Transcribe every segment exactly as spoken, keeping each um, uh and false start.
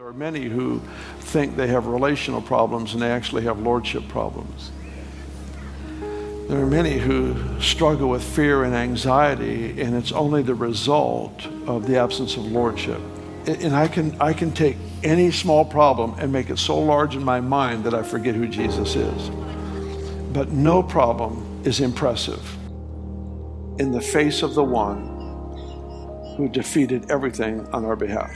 There are many who think they have relational problems and they actually have lordship problems. There are many who struggle with fear and anxiety, and it's only the result of the absence of lordship. And I can, I can take any small problem and make it so large in my mind that I forget who Jesus is. But no problem is impressive in the face of the one who defeated everything on our behalf.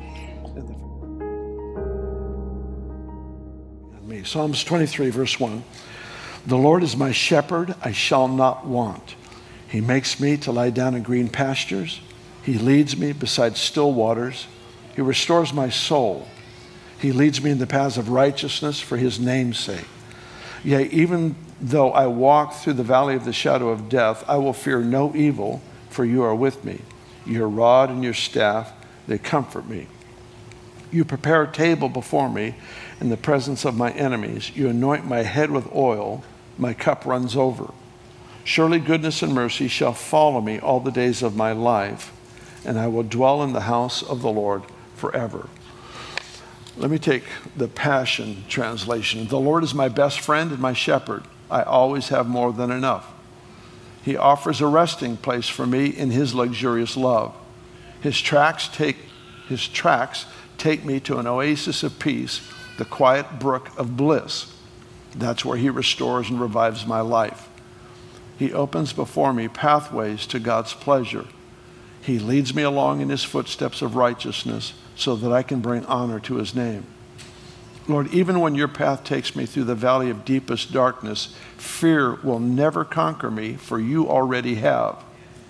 Me. Psalms twenty-three, verse one. The Lord is my shepherd, I shall not want. He makes me to lie down in green pastures. He leads me beside still waters. He restores my soul. He leads me in the paths of righteousness for his name's sake. Yea, even though I walk through the valley of the shadow of death, I will fear no evil, for you are with me. Your rod and your staff, they comfort me. You prepare a table before me in the presence of my enemies. You anoint my head with oil. My cup runs over. Surely goodness and mercy shall follow me all the days of my life, and I will dwell in the house of the Lord forever. Let me take the Passion Translation. The Lord is my best friend and my shepherd. I always have more than enough. He offers a resting place for me in his luxurious love. His tracks take, his tracks take me to an oasis of peace, the quiet brook of bliss. That's where he restores and revives my life. He opens before me pathways to God's pleasure. He leads me along in his footsteps of righteousness so that I can bring honor to his name. Lord, even when your path takes me through the valley of deepest darkness, fear will never conquer me, for you already have.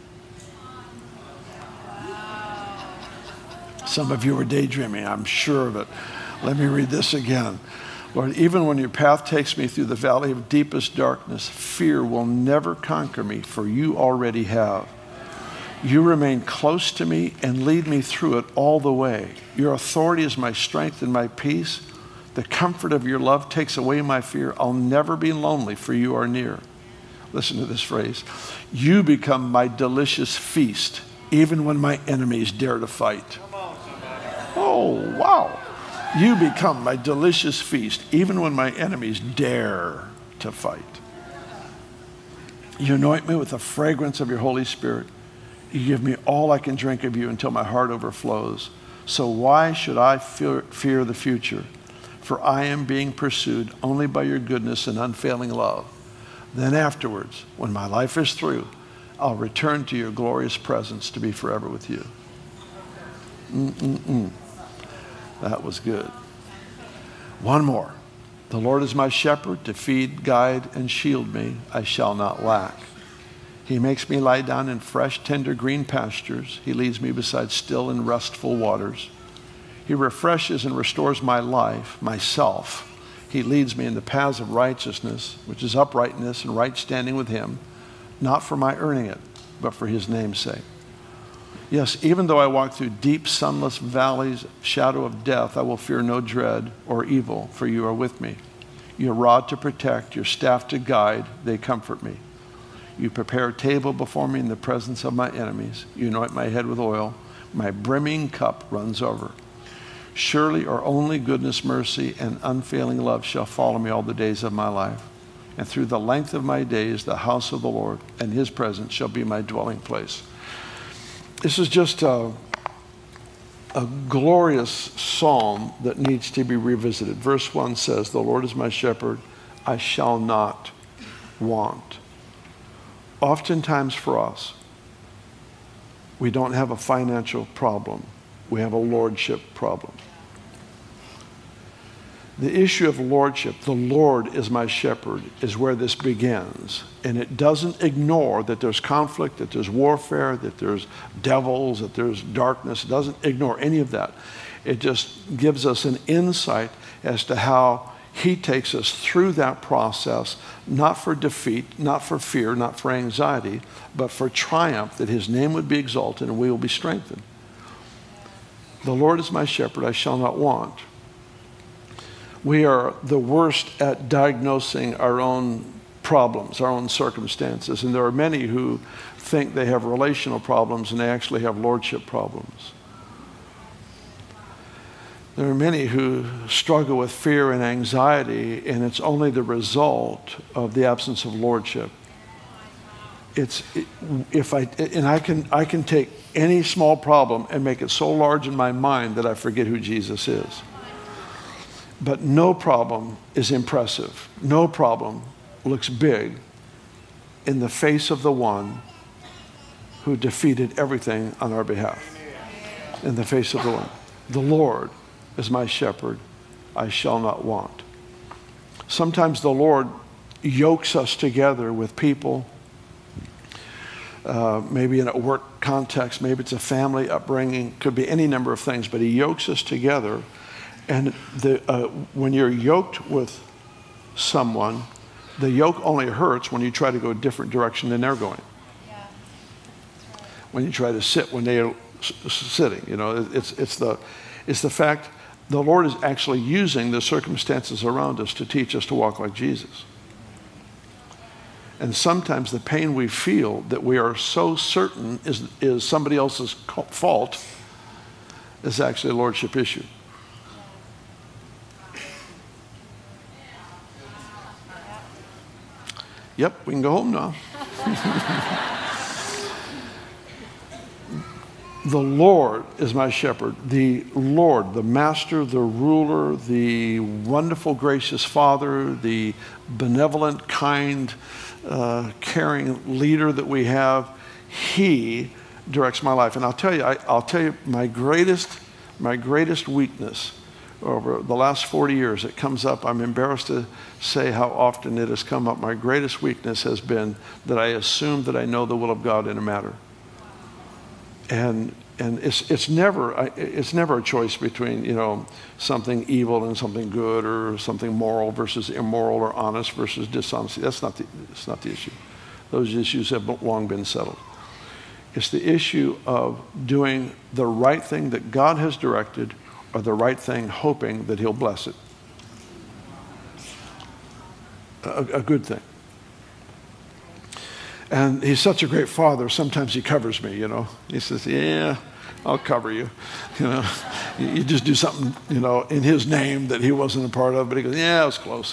Some of you are daydreaming, I'm sure of it. Let me read this again. Lord, even when your path takes me through the valley of deepest darkness, fear will never conquer me, for you already have. You remain close to me and lead me through it all the way. Your authority is my strength and my peace. The comfort of your love takes away my fear. I'll never be lonely, for you are near. Listen to this phrase. You become my delicious feast, even when my enemies dare to fight. Oh, wow. You become my delicious feast, even when my enemies dare to fight. You anoint me with the fragrance of your Holy Spirit. You give me all I can drink of you until my heart overflows. So why should I fear, fear the future? For I am being pursued only by your goodness and unfailing love. Then afterwards, when my life is through, I'll return to your glorious presence to be forever with you. Mm-mm-mm. That was good. One more. The Lord is my shepherd to feed, guide, and shield me. I shall not lack. He makes me lie down in fresh, tender green pastures. He leads me beside still and restful waters. He refreshes and restores my life, myself. He leads me in the paths of righteousness, which is uprightness and right standing with him, not for my earning it, but for his name's sake. Yes, even though I walk through deep, sunless valleys, shadow of death, I will fear no dread or evil, for you are with me. Your rod to protect, your staff to guide, they comfort me. You prepare a table before me in the presence of my enemies. You anoint my head with oil. My brimming cup runs over. Surely or only goodness, mercy, and unfailing love shall follow me all the days of my life. And through the length of my days, the house of the Lord and his presence shall be my dwelling place. This is just a, a glorious psalm that needs to be revisited. Verse one says, the Lord is my shepherd, I shall not want. Oftentimes for us, we don't have a financial problem. We have a lordship problem. The issue of lordship, the Lord is my shepherd, is where this begins. And it doesn't ignore that there's conflict, that there's warfare, that there's devils, that there's darkness. It doesn't ignore any of that. It just gives us an insight as to how he takes us through that process, not for defeat, not for fear, not for anxiety, but for triumph, that his name would be exalted and we will be strengthened. The Lord is my shepherd, I shall not want. We are the worst at diagnosing our own problems, our own circumstances. And there are many who think they have relational problems and they actually have lordship problems. There are many who struggle with fear and anxiety, and it's only the result of the absence of lordship. It's if I and I can I can take any small problem and make it so large in my mind that I forget who Jesus is. But no problem is impressive. No problem looks big in the face of the one who defeated everything on our behalf. In the face of the one. The Lord is my shepherd, I shall not want. Sometimes the Lord yokes us together with people, uh, maybe in a work context, maybe it's a family upbringing, could be any number of things, but he yokes us together. And the, uh, when you're yoked with someone, the yoke only hurts when you try to go a different direction than they're going. Yeah. When you try to sit when they're s- sitting, you know, it's, it's, the, it's the fact the Lord is actually using the circumstances around us to teach us to walk like Jesus. And sometimes the pain we feel that we are so certain is, is somebody else's fault is actually a lordship issue. Yep, we can go home now. The Lord is my shepherd. The Lord, the master, the ruler, the wonderful, gracious Father, the benevolent, kind, uh, caring leader that we have, he directs my life. And I'll tell you, I, I'll tell you my greatest, my greatest weakness over the last forty years, it comes up. I'm embarrassed to say how often it has come up. My greatest weakness has been that I assume that I know the will of God in a matter. And and it's it's never it's never a choice between, you know, something evil and something good, or something moral versus immoral, or honest versus dishonesty. That's not the it's not the issue. Those issues have long been settled. It's the issue of doing the right thing that God has directed, or the right thing, hoping that he'll bless it. A, a good thing. And he's such a great father, sometimes he covers me, you know. He says, yeah, I'll cover you. You know, you, you just do something, you know, in his name that he wasn't a part of, but he goes, yeah, it was close.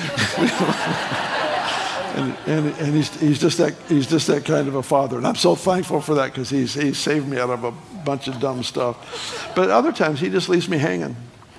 and and, and he's, he's, just that, he's just that kind of a father. And I'm so thankful for that, because he's, he's saved me out of a bunch of dumb stuff. But other times he just leaves me hanging.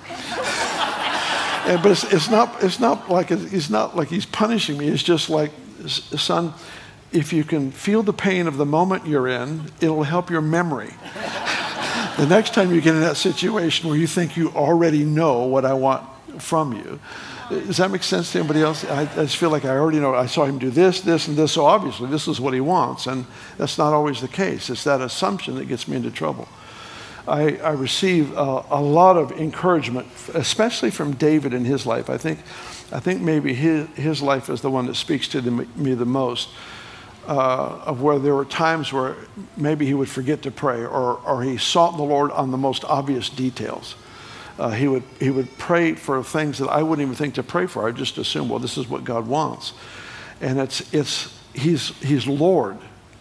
and, but it's, it's, not, it's not like it's not like he's punishing me. It's just like, son, if you can feel the pain of the moment you're in, it'll help your memory. The next time you get in that situation where you think you already know what I want from you. Does that make sense to anybody else? I, I just feel like I already know. I saw him do this, this, and this, so obviously this is what he wants. And that's not always the case. It's that assumption that gets me into trouble. I, I receive a, a lot of encouragement, especially from David in his life. I think, I think maybe his, his life is the one that speaks to the, me the most. Uh, of where there were times where maybe he would forget to pray, or, or he sought the Lord on the most obvious details. Uh, he would he would pray for things that I wouldn't even think to pray for. I just assume, well, this is what God wants, and it's it's he's he's Lord.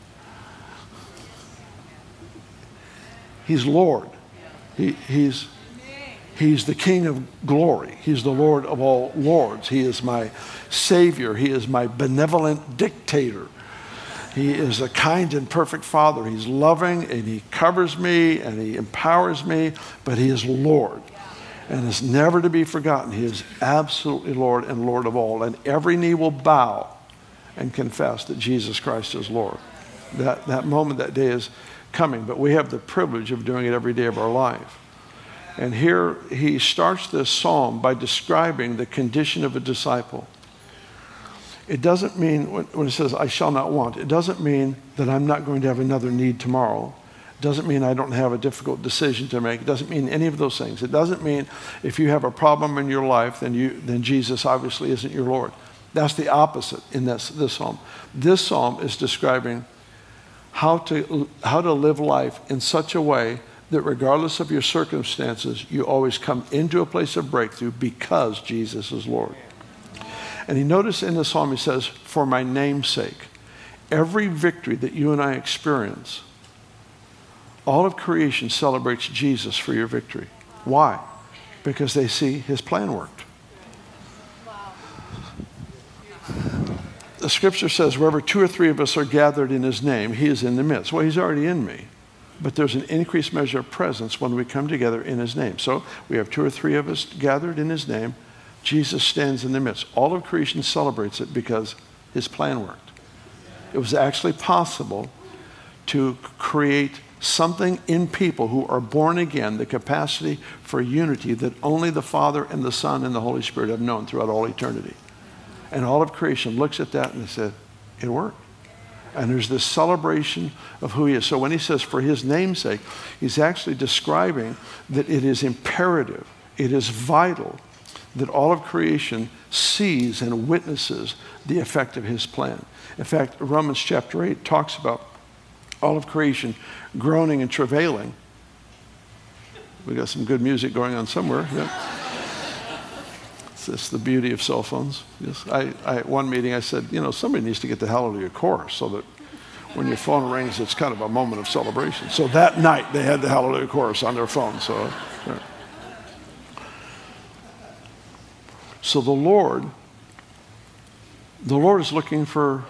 He's Lord. He, he's he's the King of glory. He's the Lord of all lords. He is my Savior. He is my benevolent dictator. He is a kind and perfect Father. He's loving, and he covers me, and he empowers me, but he is Lord. And it's never to be forgotten. He is absolutely Lord and Lord of all. And every knee will bow and confess that Jesus Christ is Lord. That, that moment, that day is coming, but we have the privilege of doing it every day of our life. And here he starts this psalm by describing the condition of a disciple. It doesn't mean, when it says, I shall not want, it doesn't mean that I'm not going to have another need tomorrow. It doesn't mean I don't have a difficult decision to make. It doesn't mean any of those things. It doesn't mean if you have a problem in your life, then you then Jesus obviously isn't your Lord. That's the opposite in this, this psalm. This psalm is describing how to, how to live life in such a way that regardless of your circumstances, you always come into a place of breakthrough because Jesus is Lord. And he noticed in the psalm, he says, for my name's sake. Every victory that you and I experience, all of creation celebrates Jesus for your victory. Why? because they see his plan worked. The scripture says, wherever two or three of us are gathered in his name, he is in the midst. Well, he's already in me. But there's an increased measure of presence when we come together in his name. So we have two or three of us gathered in his name. Jesus stands in the midst. All of creation celebrates it because his plan worked. It was actually possible to create something in people who are born again, the capacity for unity that only the Father and the Son and the Holy Spirit have known throughout all eternity. And all of creation looks at that and they said, it worked. And there's this celebration of who he is. So when he says for his name's sake, he's actually describing that it is imperative, it is vital that all of creation sees and witnesses the effect of his plan. In fact, Romans chapter eight talks about all of creation groaning and travailing. We got some good music going on somewhere. Yeah. It's the beauty of cell phones. Yes. I, I, at one meeting I said, you know, somebody needs to get the Hallelujah chorus so that when your phone rings, it's kind of a moment of celebration. So that night they had the Hallelujah chorus on their phone. So, yeah. so the Lord, the Lord is looking for,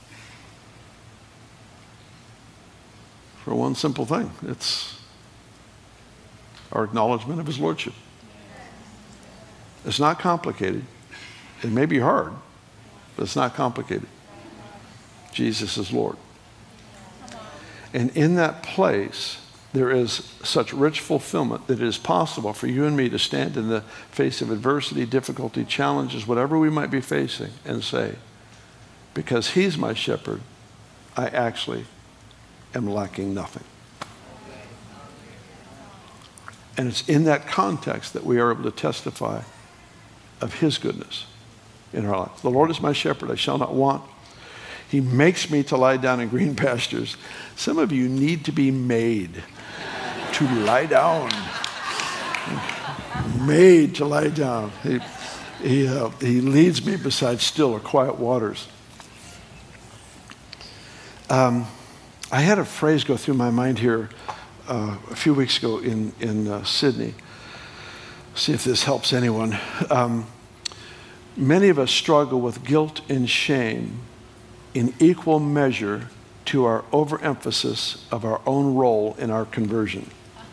for one simple thing. It's our acknowledgement of his lordship. It's not complicated. It may be hard, but it's not complicated. Jesus is Lord. And in that place, there is such rich fulfillment that it is possible for you and me to stand in the face of adversity, difficulty, challenges, whatever we might be facing, and say, because he's my shepherd, I actually am lacking nothing. And it's in that context that we are able to testify of his goodness in our life. The Lord is my shepherd, I shall not want. He makes me to lie down in green pastures. Some of you need to be made to lie down. Made to lie down. He, he, uh, he leads me beside still or quiet waters. Um, I had a phrase go through my mind here uh, a few weeks ago in, in uh, Sydney. See if this helps anyone. Um, many of us struggle with guilt and shame in equal measure to our overemphasis of our own role in our conversion.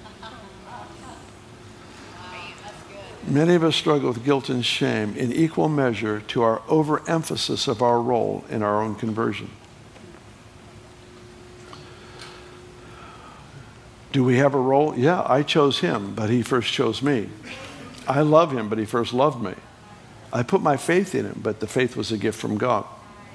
Many of us struggle with guilt and shame in equal measure to our overemphasis of our role in our own conversion. Do we have a role? Yeah, I chose him, but he first chose me. I love him, but he first loved me. I put my faith in him, but the faith was a gift from God.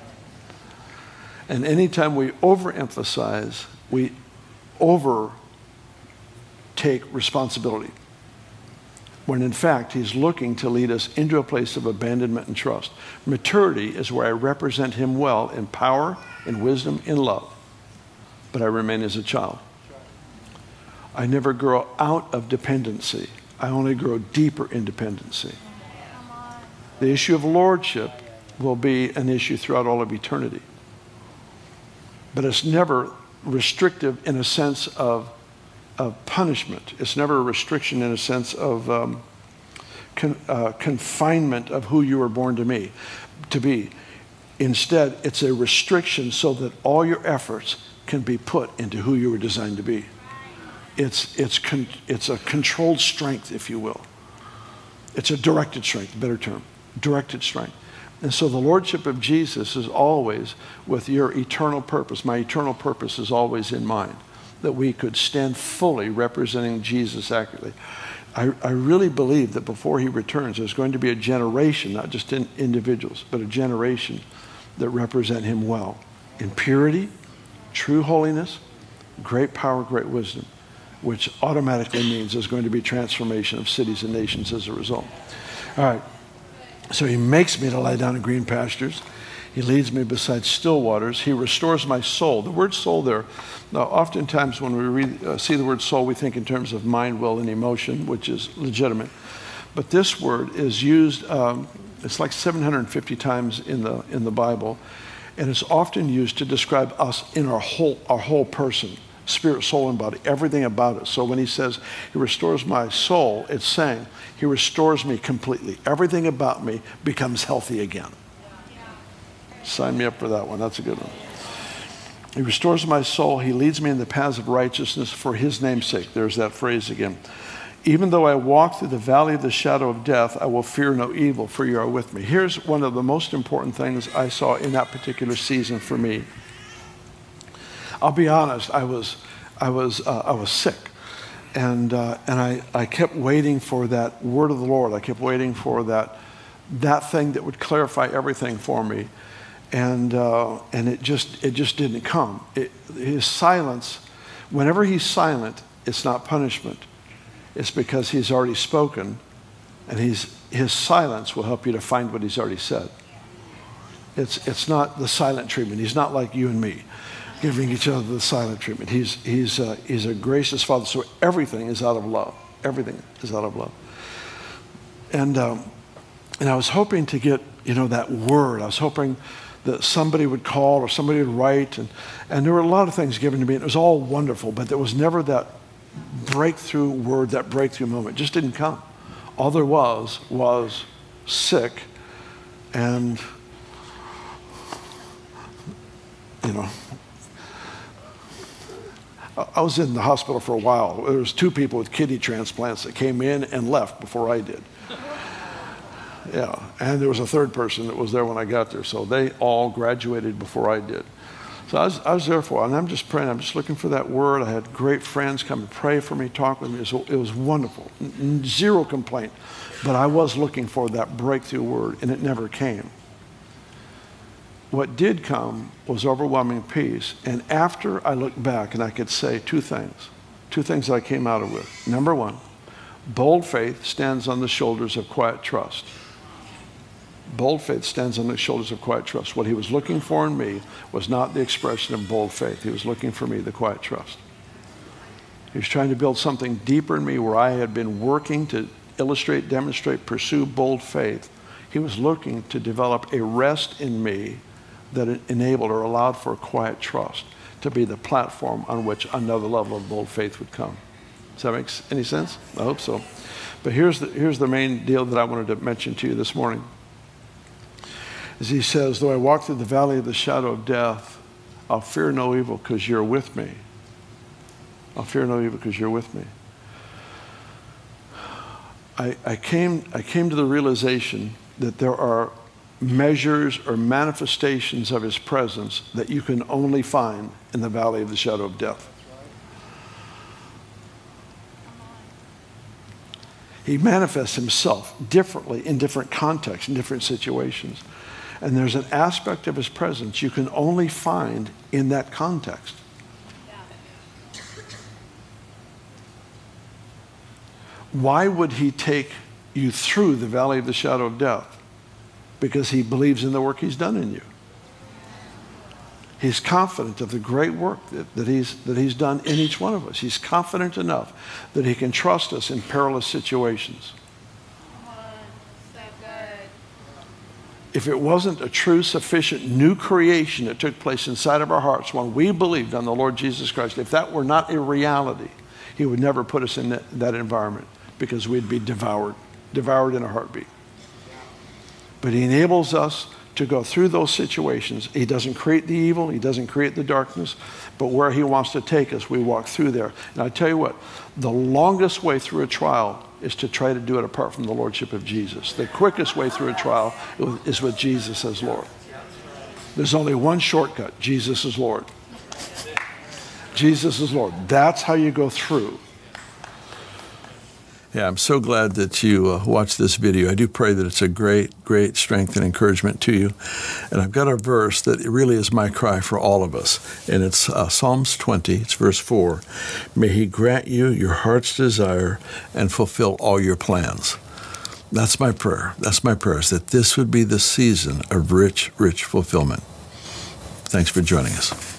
And anytime we overemphasize, we overtake responsibility. When in fact, he's looking to lead us into a place of abandonment and trust. Maturity is where I represent him well in power, in wisdom, in love. But I remain as a child. I never grow out of dependency. I only grow deeper in dependency. The issue of lordship will be an issue throughout all of eternity. But it's never restrictive in a sense of, of punishment. It's never a restriction in a sense of um, con, uh, confinement of who you were born to me, to be. Instead, it's a restriction so that all your efforts can be put into who you were designed to be. It's, it's, con, it's a controlled strength, if you will. It's a directed strength, better term, directed strength. And so the lordship of Jesus is always with your eternal purpose. My eternal purpose is always in mind, that we could stand fully representing Jesus accurately. I, I really believe that before he returns, there's going to be a generation, not just in individuals, but a generation that represent him well. In purity, true holiness, great power, great wisdom, which automatically means there's going to be transformation of cities and nations as a result. All right. So he makes me to lie down in green pastures. He leads me beside still waters. He restores my soul. The word soul there, now oftentimes when we read, uh, see the word soul, we think in terms of mind, will, and emotion, which is legitimate. But this word is used, um, it's like seven hundred fifty times in the, in the Bible, and it's often used to describe us in our whole, our whole person. spirit, soul, and body, everything about it. So when he says he restores my soul, it's saying he restores me completely. Everything about me becomes healthy again. Sign me up for that one. That's a good one. He restores my soul. He leads me in the paths of righteousness for his name's sake. There's that phrase again. Even though I walk through the valley of the shadow of death, I will fear no evil, for you are with me. Here's one of the most important things I saw in that particular season for me. I'll be honest, I was, I was, uh, I was sick. And, uh, and I, I kept waiting for that word of the Lord. I kept waiting for that, that thing that would clarify everything for me. And, uh, and it just, it just didn't come. It, his silence, whenever he's silent, it's not punishment. It's because he's already spoken, and he's, his silence will help you to find what he's already said. It's, it's not the silent treatment. He's not like you and me, giving each other the silent treatment. He's, he's, uh, he's a gracious Father, so everything is out of love. Everything is out of love. And, um, and I was hoping to get, you know, that word. I was hoping that somebody would call or somebody would write. And, and there were a lot of things given to me, and it was all wonderful, but there was never that breakthrough word, that breakthrough moment. It just didn't come. All there was was sick, and, you know, I was in the hospital for a while. There was two people with kidney transplants that came in and left before I did. Yeah, and there was a third person that was there when I got there. So they all graduated before I did. So I was, I was there for a while, and I'm just praying. I'm just looking for that word. I had great friends come and pray for me, talk with me. It was, it was wonderful. N- zero complaint. But I was looking for that breakthrough word, and it never came. What did come was overwhelming peace. And after I looked back, and I could say two things, two things that I came out of with. Number one, bold faith stands on the shoulders of quiet trust. Bold faith stands on the shoulders of quiet trust. What he was looking for in me was not the expression of bold faith. He was looking for me, the quiet trust. He was trying to build something deeper in me where I had been working to illustrate, demonstrate, pursue bold faith. He was looking to develop a rest in me that enabled or allowed for a quiet trust to be the platform on which another level of bold faith would come. Does that make any sense? I hope so. But here's the, here's the main deal that I wanted to mention to you this morning. As he says, though I walk through the valley of the shadow of death, I'll fear no evil because you're with me. I'll fear no evil because you're with me. I, I, came, I came to the realization that there are measures or manifestations of his presence that you can only find in the valley of the shadow of death. He manifests himself differently in different contexts, in different situations. And there's an aspect of his presence you can only find in that context. Why would he take you through the valley of the shadow of death? Because he believes in the work he's done in you. He's confident of the great work that, that, he's, that he's done in each one of us. He's confident enough that he can trust us in perilous situations. If it wasn't a true, sufficient new creation that took place inside of our hearts when we believed on the Lord Jesus Christ, if that were not a reality, he would never put us in that, that environment because we'd be devoured, devoured in a heartbeat. But he enables us to go through those situations. He doesn't create the evil. He doesn't create the darkness. But where he wants to take us, we walk through there. And I tell you what, the longest way through a trial is to try to do it apart from the lordship of Jesus. The quickest way through a trial is with Jesus as Lord. There's only one shortcut. Jesus is Lord. Jesus is Lord. That's how you go through. Yeah, I'm so glad that you uh, watched this video. I do pray that it's a great, great strength and encouragement to you. And I've got a verse that really is my cry for all of us. And it's uh, Psalms twenty, it's verse four. May he grant you your heart's desire and fulfill all your plans. That's my prayer. That's my prayer, is that this would be the season of rich, rich fulfillment. Thanks for joining us.